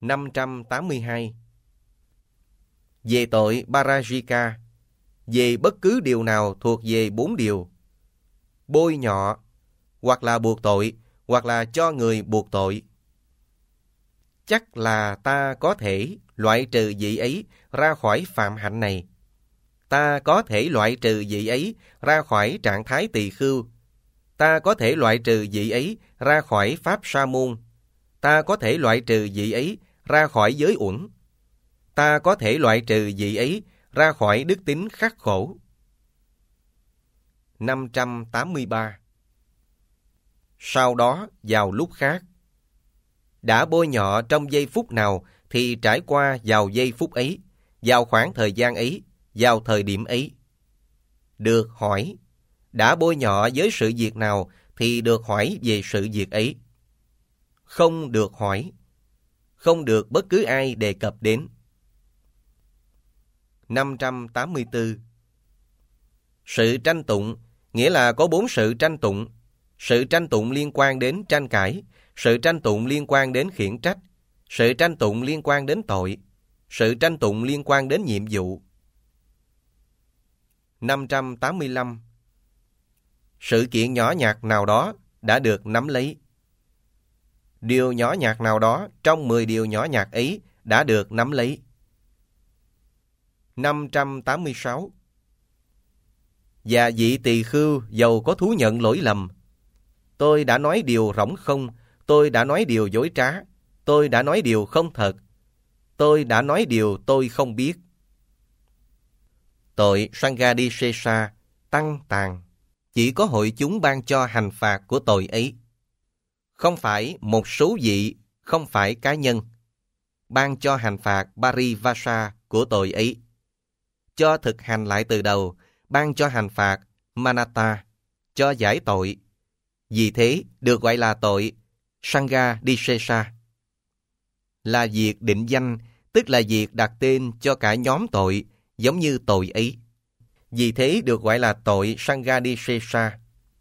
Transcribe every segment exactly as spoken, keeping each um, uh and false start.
năm trăm tám mươi hai. Về tội Parajika, về bất cứ điều nào thuộc về bốn điều: bôi nhọ, hoặc là buộc tội, hoặc là cho người buộc tội. Chắc là ta có thể loại trừ vị ấy ra khỏi phạm hạnh này. Ta có thể loại trừ vị ấy ra khỏi trạng thái tỳ khưu. Ta có thể loại trừ vị ấy ra khỏi pháp sa môn. Ta có thể loại trừ vị ấy ra khỏi giới uẩn. Ta có thể loại trừ vị ấy ra khỏi đức tính khắc khổ. năm trăm tám mươi ba. Sau đó, vào lúc khác, đã bôi nhọ trong giây phút nào thì trải qua vào giây phút ấy, vào khoảng thời gian ấy, vào thời điểm ấy. Được hỏi, đã bôi nhọ với sự việc nào thì được hỏi về sự việc ấy. Không được hỏi, không được bất cứ ai đề cập đến. năm trăm tám mươi tư. Sự tranh tụng nghĩa là có bốn sự tranh tụng. Sự tranh tụng liên quan đến tranh cãi, sự tranh tụng liên quan đến khiển trách, sự tranh tụng liên quan đến tội, sự tranh tụng liên quan đến nhiệm vụ. năm trăm tám mươi lăm. Sự kiện nhỏ nhặt nào đó đã được nắm lấy. Điều nhỏ nhặt nào đó trong mười điều nhỏ nhặt ấy đã được nắm lấy. năm trăm tám mươi sáu. Và vị tỳ khưu dầu có thú nhận lỗi lầm. Tôi đã nói điều rỗng không, tôi đã nói điều dối trá, tôi đã nói điều không thật, tôi đã nói điều tôi không biết. Tội Sanghadisesa, tăng tàn, chỉ có hội chúng ban cho hành phạt của tội ấy. Không phải một số vị, không phải cá nhân, ban cho hành phạt Parivasa của tội ấy. Cho thực hành lại từ đầu, ban cho hành phạt Manata, cho giải tội. Vì thế được gọi là tội Sanghadisesa. Là việc định danh, tức là việc đặt tên cho cả nhóm tội giống như tội ấy. Vì thế được gọi là tội Sanghadisesa.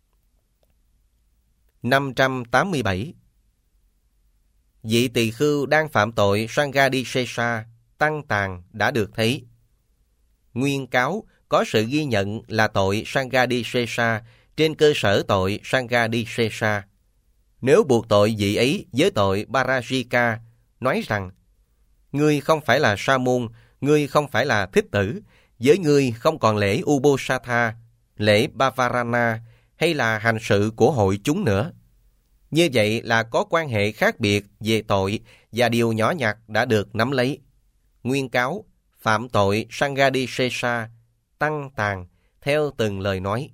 năm trăm tám mươi bảy. Vị tỳ khưu đang phạm tội Sanghadisesa, tăng tàn đã được thấy. Nguyên cáo có sự ghi nhận là tội Sanghadisesa trên cơ sở tội Sanghadisesa. Nếu buộc tội vị ấy với tội Parajika, nói rằng: ngươi không phải là sa môn, ngươi không phải là thích tử, với ngươi không còn lễ Uposatha, lễ Bavarana hay là hành sự của hội chúng nữa. Như vậy là có quan hệ khác biệt về tội và điều nhỏ nhặt đã được nắm lấy. Nguyên cáo phạm tội Sanghadisesa, tăng tàn theo từng lời nói.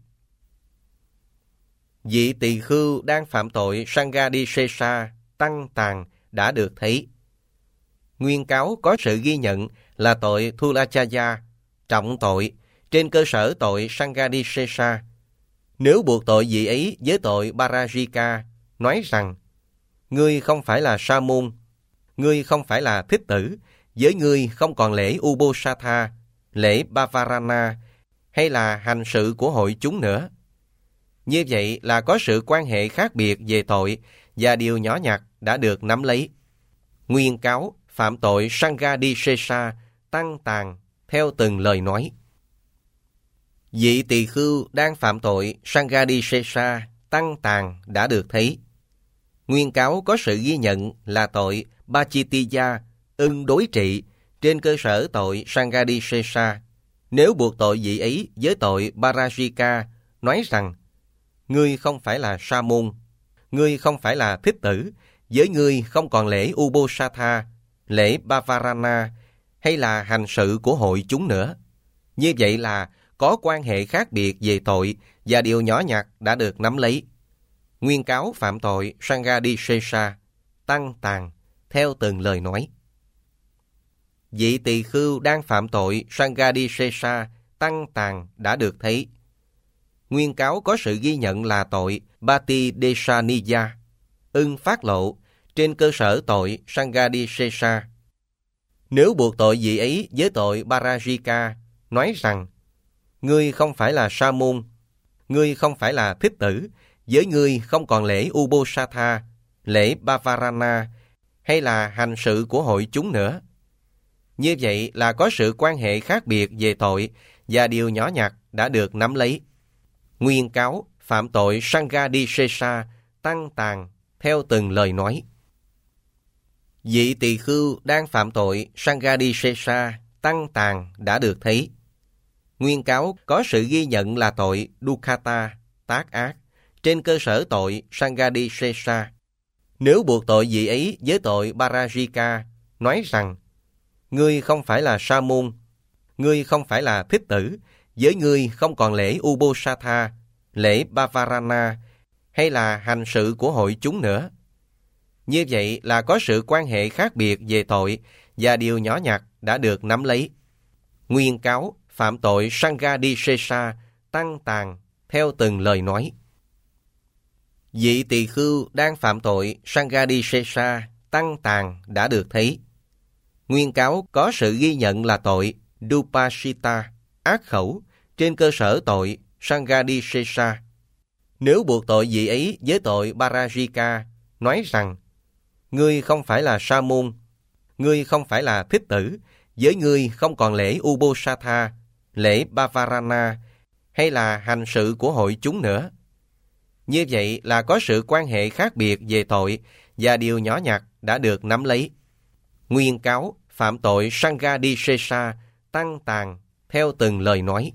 Vị tỳ khưu đang phạm tội Sanghadisesa, tăng tàn đã được thấy. Nguyên cáo có sự ghi nhận là tội Thulachaya, trọng tội, trên cơ sở tội Sanghadisesa. Nếu buộc tội vị ấy với tội Parajika, nói rằng: ngươi không phải là sa môn, ngươi không phải là thích tử, với ngươi không còn lễ Uposatha, lễ Bavarana hay là hành sự của hội chúng nữa. Như vậy là có sự quan hệ khác biệt về tội và điều nhỏ nhặt đã được nắm lấy. Nguyên cáo phạm tội Sanghadisesa, tăng tàn theo từng lời nói. Vị tỳ khưu đang phạm tội Sanghadisesa, tăng tàn đã được thấy. Nguyên cáo có sự ghi nhận là tội Bachitiya, ưng đối trị, trên cơ sở tội Sanghadisesa. Nếu buộc tội vị ấy với tội Parajika, nói rằng: ngươi không phải là sa môn, ngươi không phải là thích tử, với ngươi không còn lễ Uposatha, lễ Bavarana hay là hành sự của hội chúng nữa. Như vậy là có quan hệ khác biệt về tội và điều nhỏ nhặt đã được nắm lấy. Nguyên cáo phạm tội Sanghadisesa, tăng tàn theo từng lời nói. Vị tỳ khưu đang phạm tội Sanghadisesa, tăng tàn đã được thấy. Nguyên cáo có sự ghi nhận là tội Bati Desaniya, ưng phát lộ, trên cơ sở tội Sanghadisesa. Nếu buộc tội vị ấy với tội Parajika, nói rằng: ngươi không phải là sa môn, ngươi không phải là thích tử, với ngươi không còn lễ Uposatha, lễ Bavarana hay là hành sự của hội chúng nữa. Như vậy là có sự quan hệ khác biệt về tội và điều nhỏ nhặt đã được nắm lấy. Nguyên cáo phạm tội Sanghadisesa tăng tàn theo từng lời nói. Vị tỳ khưu đang phạm tội Sanghadisesa tăng tàn đã được thấy. Nguyên cáo có sự ghi nhận là tội Dukkata, tác ác, trên cơ sở tội Sanghadisesa. Nếu buộc tội vị ấy với tội Parajika, nói rằng ngươi không phải là sa môn, ngươi không phải là thích tử, với ngươi không còn lễ Uposatha, lễ Bavarana hay là hành sự của hội chúng nữa. Như vậy là có sự quan hệ khác biệt về tội và điều nhỏ nhặt đã được nắm lấy. Nguyên cáo phạm tội Sanghadisesa tăng tàn theo từng lời nói. Vị tỳ khưu đang phạm tội Sanghadisesa tăng tàn đã được thấy. Nguyên cáo có sự ghi nhận là tội Dupasita, ác khẩu, trên cơ sở tội Sanghadisesa. Nếu buộc tội vị ấy với tội Parajika, nói rằng ngươi không phải là sa môn, ngươi không phải là thích tử, với ngươi không còn lễ Uposatha, lễ Bavarana hay là hành sự của hội chúng nữa. Như vậy là có sự quan hệ khác biệt về tội và điều nhỏ nhặt đã được nắm lấy. Nguyên cáo phạm tội Sanghadisesa tăng tàn theo từng lời nói.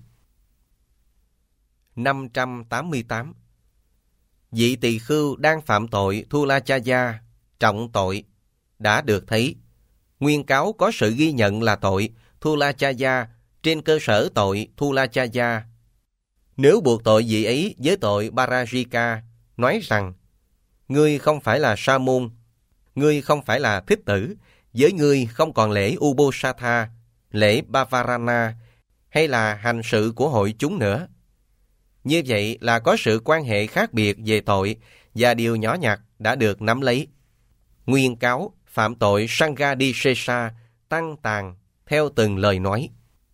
năm trăm tám mươi tám. Vị tỳ khưu đang phạm tội Thulachaya, trọng tội, đã được thấy. Nguyên cáo có sự ghi nhận là tội Thulachaya trên cơ sở tội Thulachaya. Nếu buộc tội vị ấy với tội Parajika, nói rằng ngươi không phải là sa môn, ngươi không phải là thích tử, với ngươi không còn lễ Uposatha, lễ Bavarana hay là hành sự của hội chúng nữa. Như vậy là có sự quan hệ khác biệt về tội và điều nhỏ nhặt đã được nắm lấy. Nguyên cáo phạm tội Sanghadisesa tăng tàn theo từng lời nói.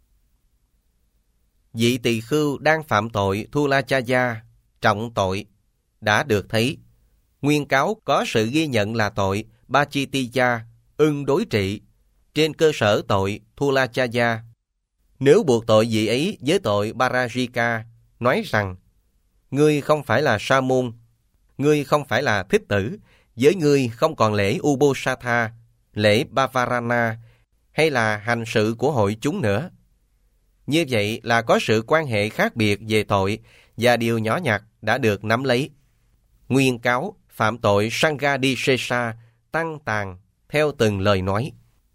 Vị tỳ khưu đang phạm tội Thulachaya, trọng tội, đã được thấy. Nguyên cáo có sự ghi nhận là tội Bachitiya, ưng đối trị, trên cơ sở tội Thulachaya. Nếu buộc tội vị ấy với tội Parajika, nói rằng ngươi không phải là sa môn, ngươi không phải là thích tử, với ngươi không còn lễ Uposatha, lễ Bavarana hay là hành sự của hội chúng nữa. Như vậy là có sự quan hệ khác biệt về tội và điều nhỏ nhặt đã được nắm lấy. Nguyên cáo phạm tội Sanghadisesa tăng tàn theo từng lời nói.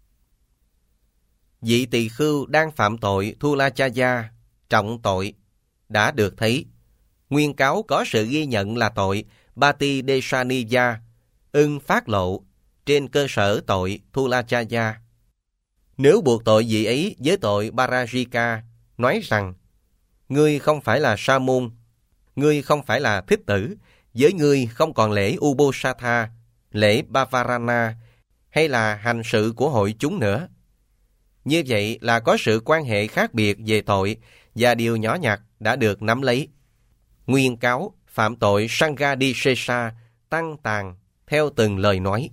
Vị tỳ khưu đang phạm tội Thulachaya, trọng tội, đã được thấy. Nguyên cáo có sự ghi nhận là tội Batidesaniya, ưng phát lộ, trên cơ sở tội Thulachaya. Nếu buộc tội vị ấy với tội Parajika, nói rằng ngươi không phải là sa môn, ngươi không phải là thích tử, với ngươi không còn lễ Uposatha, lễ Bavarana hay là hành sự của hội chúng nữa. Như vậy là có sự quan hệ khác biệt về tội và điều nhỏ nhặt đã được nắm lấy. Nguyên cáo phạm tội Sanghadisesa tăng tàn theo từng lời nói.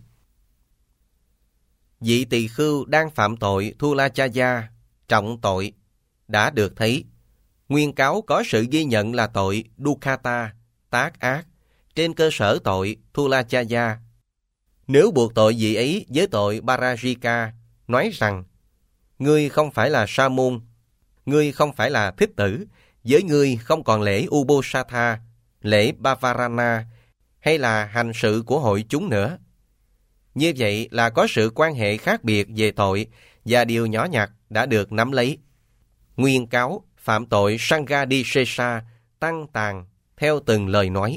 Vị tỳ khưu đang phạm tội Thulachaya, trọng tội, đã được thấy. Nguyên cáo có sự ghi nhận là tội Dukkata, tác ác, trên cơ sở tội Thulachaya. Nếu buộc tội vị ấy với tội Parajika, nói rằng ngươi không phải là sa môn, ngươi không phải là thích tử, với ngươi không còn lễ Uposatha, lễ Bavarana hay là hành sự của hội chúng nữa. Như vậy là có sự quan hệ khác biệt về tội và điều nhỏ nhặt đã được nắm lấy. Nguyên cáo phạm tội Sanghadisesa tăng tàn theo từng lời nói.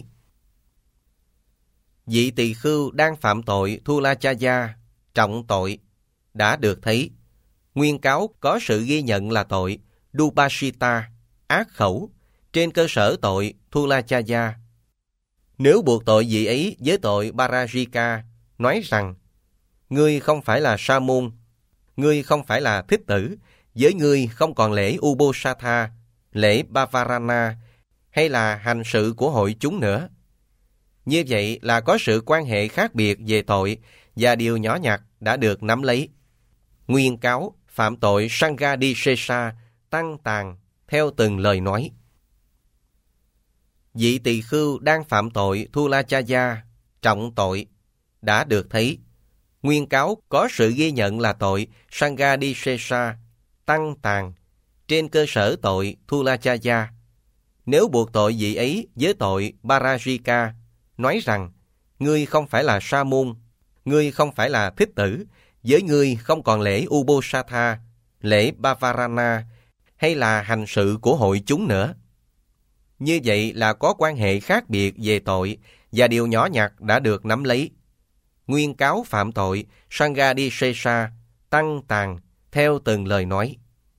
Vị tỳ khưu đang phạm tội Thulachaya, trọng tội, đã được thấy. Nguyên cáo có sự ghi nhận là tội Dupasita, ác khẩu, trên cơ sở tội Thulachaya. Nếu buộc tội vị ấy với tội Parajika, nói rằng ngươi không phải là sa môn, ngươi không phải là thích tử, với ngươi không còn lễ Uposatha, lễ Bavarana hay là hành sự của hội chúng nữa. Như vậy là có sự quan hệ khác biệt về tội và điều nhỏ nhặt đã được nắm lấy. Nguyên cáo phạm tội Sanghadisesa tăng tàn theo từng lời nói. Vị tỳ khưu đang phạm tội Thulachaya trọng tội đã được thấy. Nguyên cáo có sự ghi nhận là tội Sanghadisesa tăng tàn trên cơ sở tội Thulachaya. Nếu buộc tội vị ấy với tội Parajika, nói rằng ngươi không phải là sa môn, ngươi không phải là thích tử, với ngươi không còn lễ Uposatha, lễ Bavarana hay là hành sự của hội chúng nữa. Như vậy là có quan hệ khác biệt về tội và điều nhỏ nhặt đã được nắm lấy. Nguyên cáo phạm tội Sanghadisesa tăng tàn theo từng lời nói.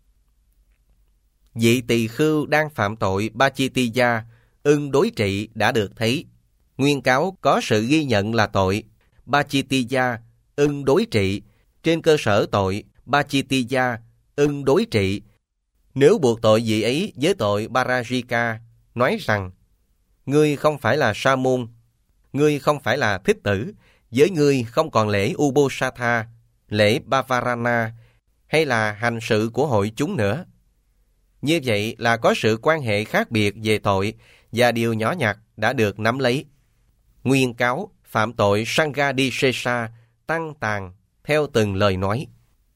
Vị tỳ khưu đang phạm tội Pachitiya ưng đối trị đã được thấy. Nguyên cáo có sự ghi nhận là tội Pachitiya ưng đối trị trên cơ sở tội Pachitiya ưng đối trị. Nếu buộc tội vị ấy với tội Parajika, nói rằng ngươi không phải là sa môn, ngươi không phải là thích tử, với ngươi không còn lễ Uposatha, lễ Bavarana hay là hành sự của hội chúng nữa. Như vậy là có sự quan hệ khác biệt về tội và điều nhỏ nhặt đã được nắm lấy. Nguyên cáo phạm tội Sanghadisesa tăng tàn theo từng lời nói.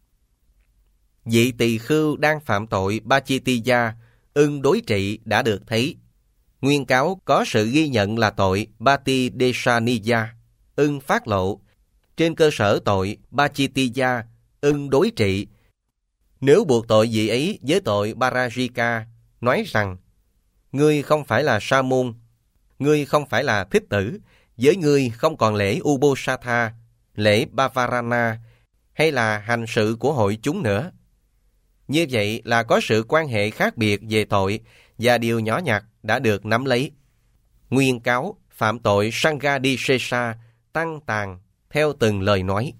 Vị tỳ khưu đang phạm tội Pachitiya ưng đối trị đã được thấy. Nguyên cáo có sự ghi nhận là tội Patidesaniya ưng phát lộ trên cơ sở tội Pachitiya ưng đối trị. Nếu buộc tội vị ấy với tội Parajika, nói rằng ngươi không phải là sa môn, ngươi không phải là thích tử, với ngươi không còn lễ Uposatha, lễ Bavarana hay là hành sự của hội chúng nữa. Như vậy là có sự quan hệ khác biệt về tội và điều nhỏ nhặt đã được nắm lấy. Nguyên cáo phạm tội Sanghadisesa tăng tàn theo từng lời nói.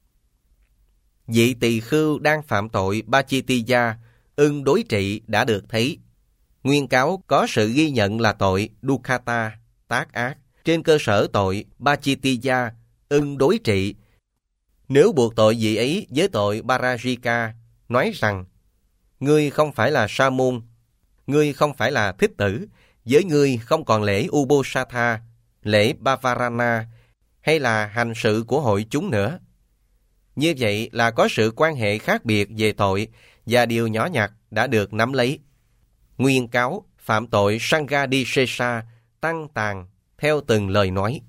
Vị tỳ khưu đang phạm tội Pachitiya ưng đối trị đã được thấy. Nguyên cáo có sự ghi nhận là tội Dukkata tác ác trên cơ sở tội Pachitiya ưng đối trị. Nếu buộc tội vị ấy với tội Parajika, nói rằng ngươi không phải là sa môn, ngươi không phải là thích tử, với ngươi không còn lễ Uposatha, lễ Bavarana hay là hành sự của hội chúng nữa. Như vậy là có sự quan hệ khác biệt về tội và điều nhỏ nhặt đã được nắm lấy. Nguyên cáo phạm tội Sanghadisesa tăng tàn theo từng lời nói.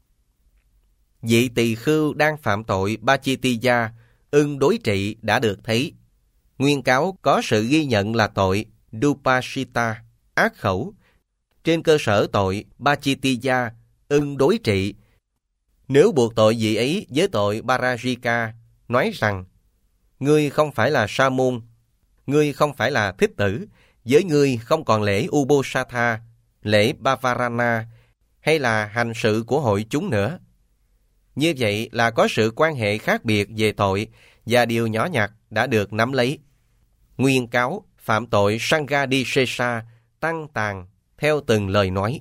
Vị tỳ khưu đang phạm tội Pachitiya ưng đối trị đã được thấy. Nguyên cáo có sự ghi nhận là tội Dupashita ác khẩu trên cơ sở tội Pachitiya ưng đối trị. Nếu buộc tội vị ấy với tội Parajika, nói rằng ngươi không phải là sa môn, ngươi không phải là thích tử, với ngươi không còn lễ Uposatha, lễ Bavarana hay là hành sự của hội chúng nữa. Như vậy là có sự quan hệ khác biệt về tội và điều nhỏ nhặt đã được nắm lấy. Nguyên cáo phạm tội Sanghadisesa tăng tàn theo từng lời nói.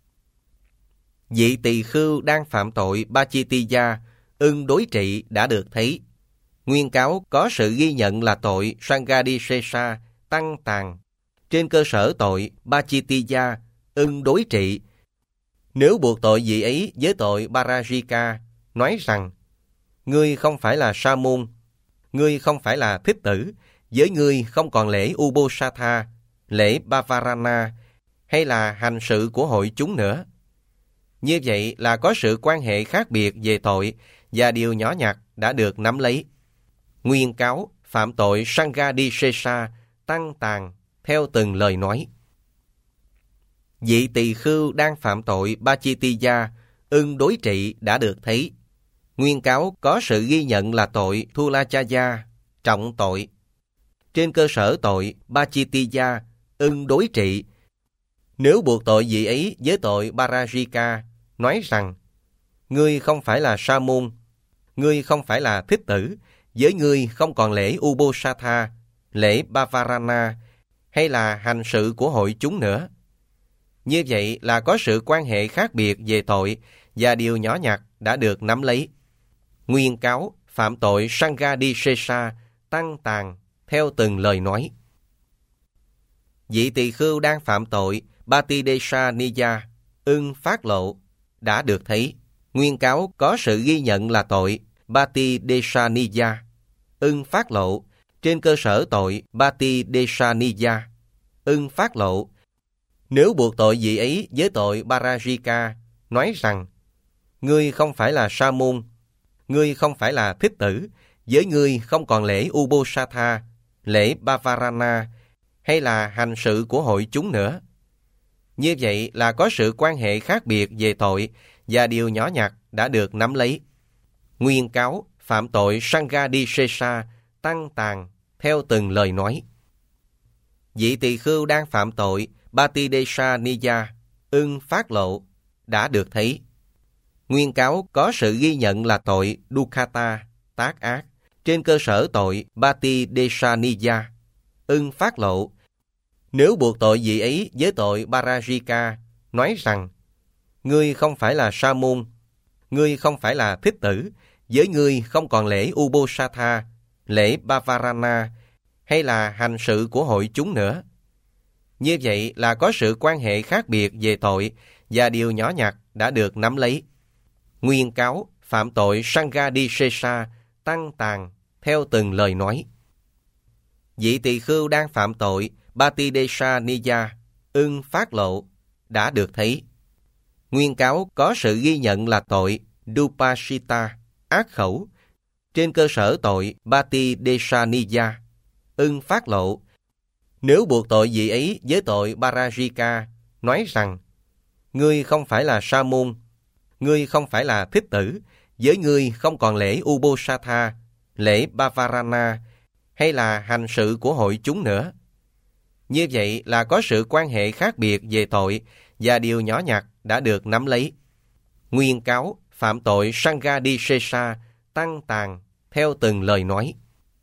Vị tỳ khưu đang phạm tội Pachitiya ưng đối trị đã được thấy. Nguyên cáo có sự ghi nhận là tội Sanghadisesa tăng tàn trên cơ sở tội Pachitiya ưng đối trị. Nếu buộc tội vị ấy với tội Parajika, nói rằng ngươi không phải là sa môn, ngươi không phải là thích tử, với ngươi không còn lễ Uposatha, lễ Bavarana hay là hành sự của hội chúng nữa. Như vậy là có sự quan hệ khác biệt về tội và điều nhỏ nhặt đã được nắm lấy. Nguyên cáo phạm tội Sanghadisesa tăng tàn theo từng lời nói. Vị tỳ khưu đang phạm tội Pachitiya ưng đối trị đã được thấy. Nguyên cáo có sự ghi nhận là tội Thulachaya trọng tội trên cơ sở tội Pachitiya ưng đối trị. Nếu buộc tội vị ấy với tội Parajika, nói rằng ngươi không phải là sa môn, ngươi không phải là thích tử, với ngươi không còn lễ Uposatha, lễ Bavarana hay là hành sự của hội chúng nữa. Như vậy là có sự quan hệ khác biệt về tội và điều nhỏ nhặt đã được nắm lấy. Nguyên cáo phạm tội Sanghadisesa tăng tàn theo từng lời nói. Vị tỳ khưu đang phạm tội Patidesa Niya ưng phát lộ đã được thấy. Nguyên cáo có sự ghi nhận là tội Patidesa Niya ưng phát lộ trên cơ sở tội Patidesa Niya ưng phát lộ. Nếu buộc tội vị ấy với tội Parajika, nói rằng ngươi không phải là sa môn, ngươi không phải là thích tử, với ngươi không còn lễ Uposatha, lễ Bavarana hay là hành sự của hội chúng nữa. Như vậy là có sự quan hệ khác biệt về tội và điều nhỏ nhặt đã được nắm lấy. Nguyên cáo phạm tội Sanghadisesa tăng tàn theo từng lời nói. Vị tỳ khưu đang phạm tội Patidesa Niya ưng phát lộ đã được thấy. Nguyên cáo có sự ghi nhận là tội Dukkata tác ác trên cơ sở tội Patidesa Niya ưng phát lộ. Nếu buộc tội vị ấy với tội Parajika, nói rằng ngươi không phải là sa môn, ngươi không phải là thích tử, với ngươi không còn lễ Uposatha, lễ Bavarana hay là hành sự của hội chúng nữa. Như vậy là có sự quan hệ khác biệt về tội và điều nhỏ nhặt đã được nắm lấy. Nguyên cáo phạm tội Sanghadisesa tăng tàn theo từng lời nói. Vị tỳ khưu đang phạm tội Patidesa Niya ưng phát lộ đã được thấy. Nguyên cáo có sự ghi nhận là tội Dupashita ác khẩu trên cơ sở tội Patidesa Niya ưng phát lộ. Nếu buộc tội vị ấy với tội Parajika, nói rằng ngươi không phải là sa môn, ngươi không phải là thích tử, với ngươi không còn lễ Uposatha, lễ Bavarana hay là hành sự của hội chúng nữa. Như vậy là có sự quan hệ khác biệt về tội và điều nhỏ nhặt đã được nắm lấy. Nguyên cáo phạm tội Sanghadisesa tăng tàn theo từng lời nói.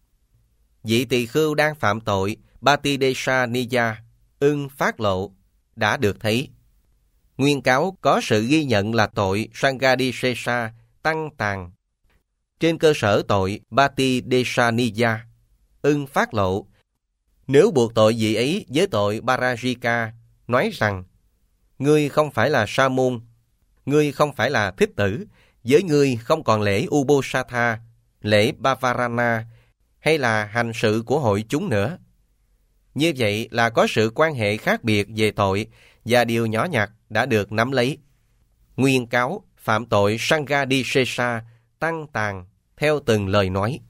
Vị tỳ khưu đang phạm tội Patidesa Niya ưng phát lộ đã được thấy. Nguyên cáo có sự ghi nhận là tội Sanghadisesa tăng tàn trên cơ sở tội Patidesa Niya ưng phát lộ. Nếu buộc tội vị ấy với tội Parajika, nói rằng ngươi không phải là sa môn, ngươi không phải là thích tử, với ngươi không còn lễ Uposatha, lễ Bavarana hay là hành sự của hội chúng nữa. Như vậy là có sự quan hệ khác biệt về tội và điều nhỏ nhặt đã được nắm lấy. Nguyên cáo phạm tội Sanghadisesa tăng tàn theo từng lời nói.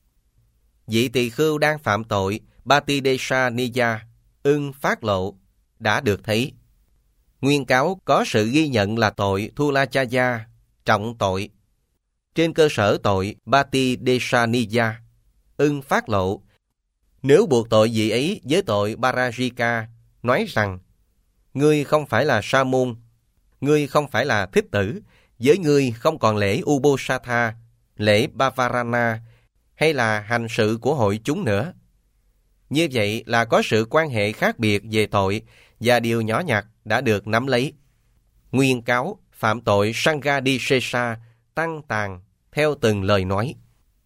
Vị tỳ khưu đang phạm tội Patidesa Niya ưng phát lộ đã được thấy. Nguyên cáo có sự ghi nhận là tội Thulachaya trọng tội trên cơ sở tội Patidesa Niya ưng phát lộ. Nếu buộc tội vị ấy với tội Parajika, nói rằng ngươi không phải là sa môn, ngươi không phải là thích tử, với ngươi không còn lễ Uposatha, lễ Bavarana hay là hành sự của hội chúng nữa. Như vậy là có sự quan hệ khác biệt về tội và điều nhỏ nhặt đã được nắm lấy. Nguyên cáo phạm tội Sanghadisesa tăng tàn theo từng lời nói.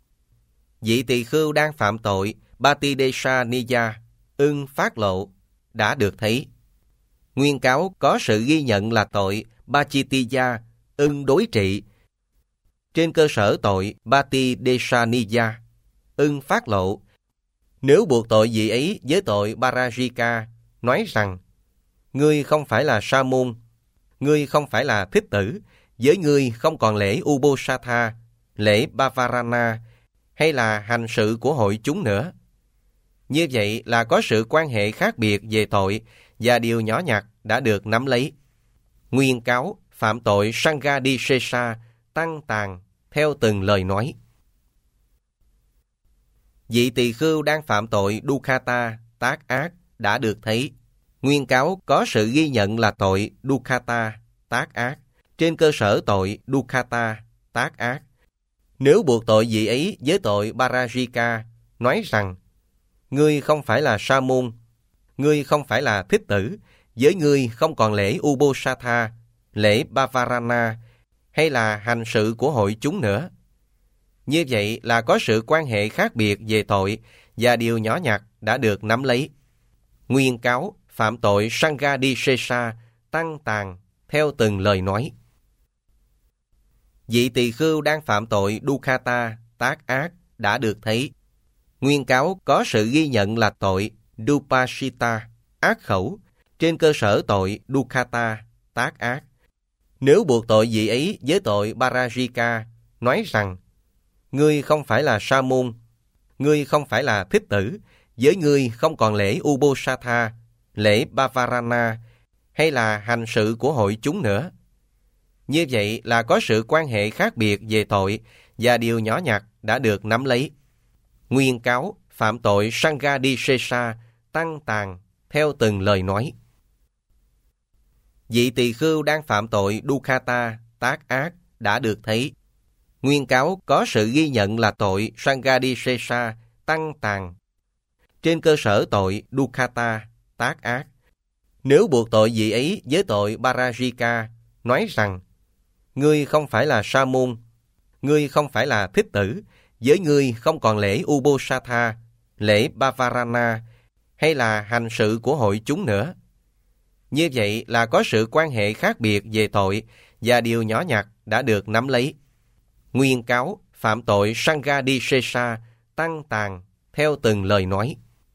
Vị tỳ khưu đang phạm tội Patidesa Niya ưng phát lộ đã được thấy. Nguyên cáo có sự ghi nhận là tội Pachitiya ưng đối trị trên cơ sở tội Patidesa Niya ưng phát lộ. Nếu buộc tội vị ấy với tội Parajika, nói rằng ngươi không phải là sa môn, ngươi không phải là thích tử, với ngươi không còn lễ Uposatha, lễ Bavarana hay là hành sự của hội chúng nữa. Như vậy là có sự quan hệ khác biệt về tội và điều nhỏ nhặt đã được nắm lấy. Nguyên cáo phạm tội Sanghadisesa tăng tàn theo từng lời nói. Vị tỳ khưu đang phạm tội Dukkata tác ác đã được thấy. Nguyên cáo có sự ghi nhận là tội Dukkata tác ác trên cơ sở tội Dukkata tác ác. Nếu buộc tội vị ấy với tội Parajika, nói rằng ngươi không phải là sa môn, ngươi không phải là thích tử, với ngươi không còn lễ Ubosatha, lễ Bavarana hay là hành sự của hội chúng nữa. Như vậy là có sự quan hệ khác biệt về tội và điều nhỏ nhặt đã được nắm lấy. Nguyên cáo phạm tội Sanghadisesa tăng tàn theo từng lời nói. Vị tỳ khưu đang phạm tội Dukkata tác ác đã được thấy. Nguyên cáo có sự ghi nhận là tội Dupashita ác khẩu trên cơ sở tội Dukkata tác ác. Nếu buộc tội vị ấy với tội Parajika, nói rằng ngươi không phải là sa môn, ngươi không phải là thích tử, với ngươi không còn lễ Ubosatha, lễ Bavarana hay là hành sự của hội chúng nữa. Như vậy là có sự quan hệ khác biệt về tội và điều nhỏ nhặt đã được nắm lấy. Nguyên cáo phạm tội Sanghadisesa tăng tàn theo từng lời nói. Vị tỳ khưu đang phạm tội Dukkata tác ác đã được thấy. Nguyên cáo có sự ghi nhận là tội Sanghadisesa tăng tàn trên cơ sở tội Dukkata tác ác. Nếu buộc tội vị ấy với tội Parajika, nói rằng ngươi không phải là sa môn, ngươi không phải là thích tử, với ngươi không còn lễ Ubosatha, lễ Bavarana hay là hành sự của hội chúng nữa. Như vậy là có sự quan hệ khác biệt về tội và điều nhỏ nhặt đã được nắm lấy. Nguyên cáo phạm tội Sanghadisesa tăng tàn theo từng lời nói.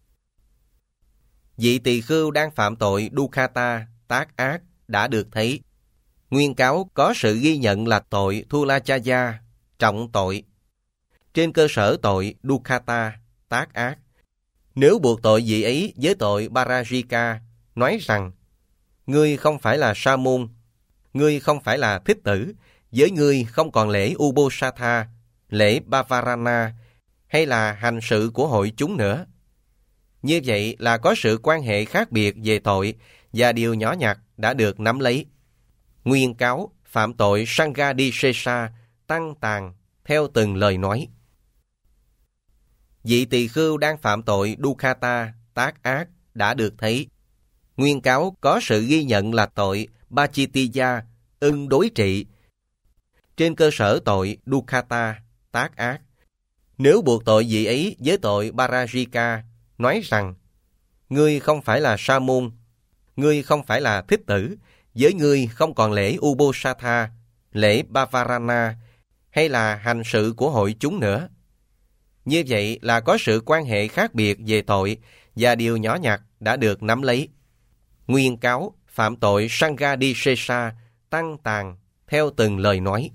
Vị tỳ khưu đang phạm tội Dukkata tác ác đã được thấy. Nguyên cáo có sự ghi nhận là tội Thulachaya trọng tội trên cơ sở tội Dukkata tác ác. Nếu buộc tội vị ấy với tội Parajika, nói rằng ngươi không phải là sa môn, ngươi không phải là thích tử, với ngươi không còn lễ Ubosatha, lễ Bavarana hay là hành sự của hội chúng nữa. Như vậy là có sự quan hệ khác biệt về tội và điều nhỏ nhặt đã được nắm lấy. Nguyên cáo phạm tội Sanghadisesa tăng tàn theo từng lời nói. Vị tỳ khưu đang phạm tội Dukkata tác ác đã được thấy. Nguyên cáo có sự ghi nhận là tội Pachitiya ưng đối trị trên cơ sở tội Dukkata tác ác. Nếu buộc tội vị ấy với tội Parajika, nói rằng ngươi không phải là sa môn, ngươi không phải là thích tử, với ngươi không còn lễ Ubosatha, lễ Bavarana hay là hành sự của hội chúng nữa. Như vậy là có sự quan hệ khác biệt về tội và điều nhỏ nhặt đã được nắm lấy. Nguyên cáo phạm tội Sanghadisesa tăng tàn theo từng lời nói.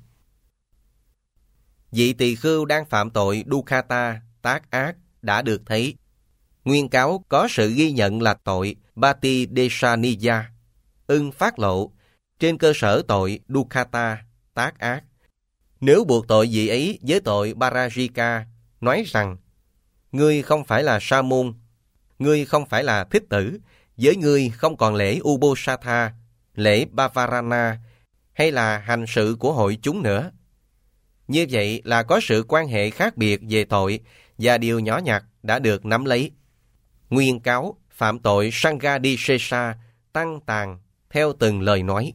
Vị tỳ khưu đang phạm tội Dukkata tác ác đã được thấy. Nguyên cáo có sự ghi nhận là tội Bati Desaniya ưng phát lộ trên cơ sở tội Dukkata tác ác. Nếu buộc tội vị ấy với tội Parajika, nói rằng ngươi không phải là sa môn, ngươi không phải là thích tử, với ngươi không còn lễ Ubosatha, lễ Bavarana hay là hành sự của hội chúng nữa. Như vậy là có sự quan hệ khác biệt về tội và điều nhỏ nhặt đã được nắm lấy. Nguyên cáo phạm tội Sanghadisesa tăng tàn theo từng lời nói.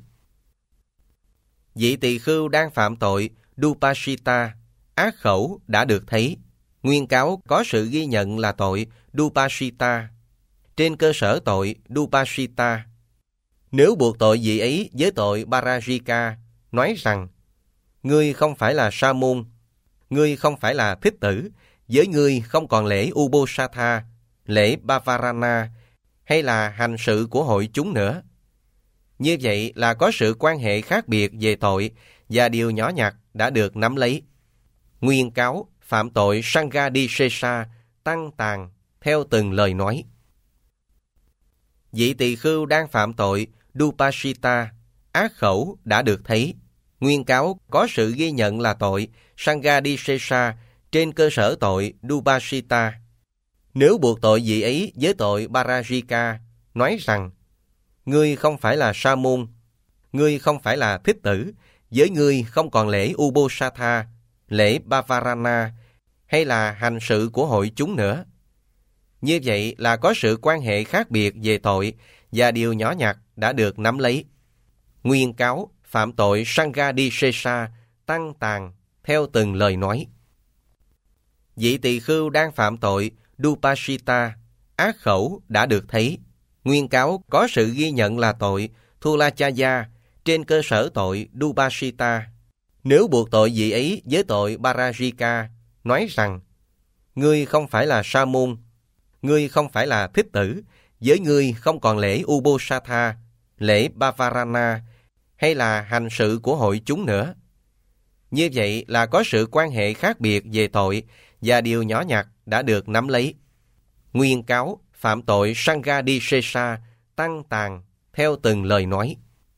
Vị tỳ khưu đang phạm tội Dupashita ác khẩu đã được thấy. Nguyên cáo có sự ghi nhận là tội Dupashita trên cơ sở tội Dupashita. Nếu buộc tội vị ấy với tội Parajika, nói rằng ngươi không phải là sa môn, ngươi không phải là thích tử, với ngươi không còn lễ Ubosatha, lễ Bavarana hay là hành sự của hội chúng nữa. Như vậy là có sự quan hệ khác biệt về tội và điều nhỏ nhặt đã được nắm lấy. Nguyên cáo phạm tội Sanghadisesa tăng tàn theo từng lời nói. Vị tỳ khưu đang phạm tội Dupashita ác khẩu đã được thấy. Nguyên cáo có sự ghi nhận là tội Sanghadisesa trên cơ sở tội Dupashita. Nếu buộc tội vị ấy với tội Parajika, nói rằng ngươi không phải là sa môn, ngươi không phải là thích tử, với ngươi không còn lễ Ubosatha, lễ Bavarana hay là hành sự của hội chúng nữa. Như vậy là có sự quan hệ khác biệt về tội và điều nhỏ nhặt đã được nắm lấy. Nguyên cáo phạm tội Sanghadisesa tăng tàn theo từng lời nói. Vị tỳ khưu đang phạm tội Dupashita, ác khẩu đã được thấy. Nguyên cáo có sự ghi nhận là tội Thulachaya trên cơ sở tội Dupashita. Nếu buộc tội vị ấy với tội Parajika, nói rằng: ngươi không phải là sa môn, ngươi không phải là thích tử, với ngươi không còn lễ Uposatha, lễ Bavarana hay là hành sự của hội chúng nữa. Như vậy là có sự quan hệ khác biệt về tội và điều nhỏ nhặt đã được nắm lấy. Nguyên cáo phạm tội Sanghadisesa tăng tàn theo từng lời nói.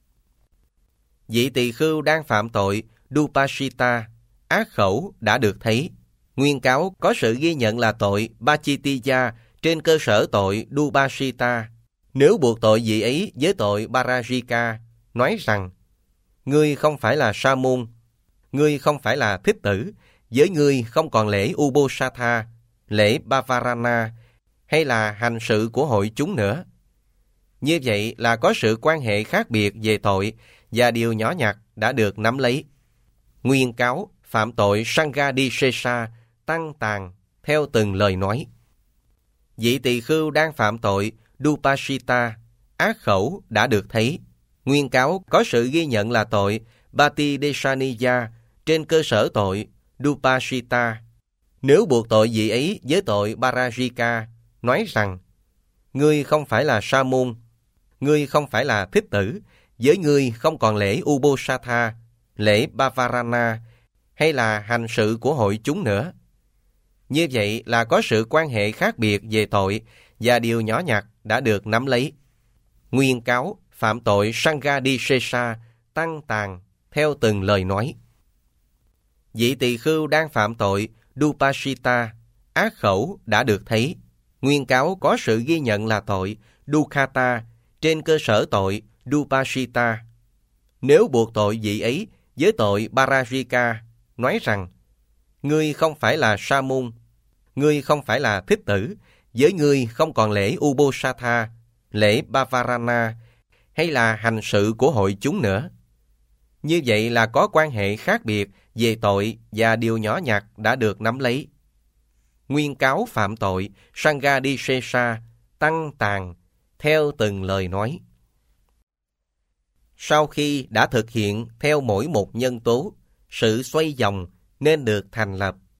Vị tỳ khưu đang phạm tội Dupashita, ác khẩu đã được thấy. Nguyên cáo có sự ghi nhận là tội Bachitiya trên cơ sở tội Dupashita. Nếu buộc tội vị ấy với tội Parajika, nói rằng: ngươi không phải là sa môn, ngươi không phải là thích tử, với ngươi không còn lễ Uposatha, lễ Bavarana hay là hành sự của hội chúng nữa. Như vậy là có sự quan hệ khác biệt về tội và điều nhỏ nhặt đã được nắm lấy. Nguyên cáo phạm tội Sanghadisesa tăng tàn theo từng lời nói. Vị tỳ khưu đang phạm tội Dupashita, ác khẩu đã được thấy. Nguyên cáo có sự ghi nhận là tội Patidesaniya trên cơ sở tội Dupashita. Nếu buộc tội vị ấy với tội Parajika, nói rằng: ngươi không phải là sa môn, ngươi không phải là thích tử, với ngươi không còn lễ Uposatha, lễ Bavarana hay là hành sự của hội chúng nữa. Như vậy là có sự quan hệ khác biệt về tội và điều nhỏ nhặt đã được nắm lấy. Nguyên cáo phạm tội Sanghadisesa tăng tàn theo từng lời nói. Vị tỳ khưu đang phạm tội Dupashita, ác khẩu đã được thấy. Nguyên cáo có sự ghi nhận là tội Dukkata trên cơ sở tội Dupashita. Nếu buộc tội vị ấy với tội Parajika, nói rằng: ngươi không phải là sa môn, ngươi không phải là thích tử, với ngươi không còn lễ Uposatha, lễ Bavarana hay là hành sự của hội chúng nữa. Như vậy là có quan hệ khác biệt về tội và điều nhỏ nhặt đã được nắm lấy. Nguyên cáo phạm tội Sanghadisesa tăng tàn theo từng lời nói. Sau khi đã thực hiện theo mỗi một nhân tố, sự xoay vòng nên được thành lập.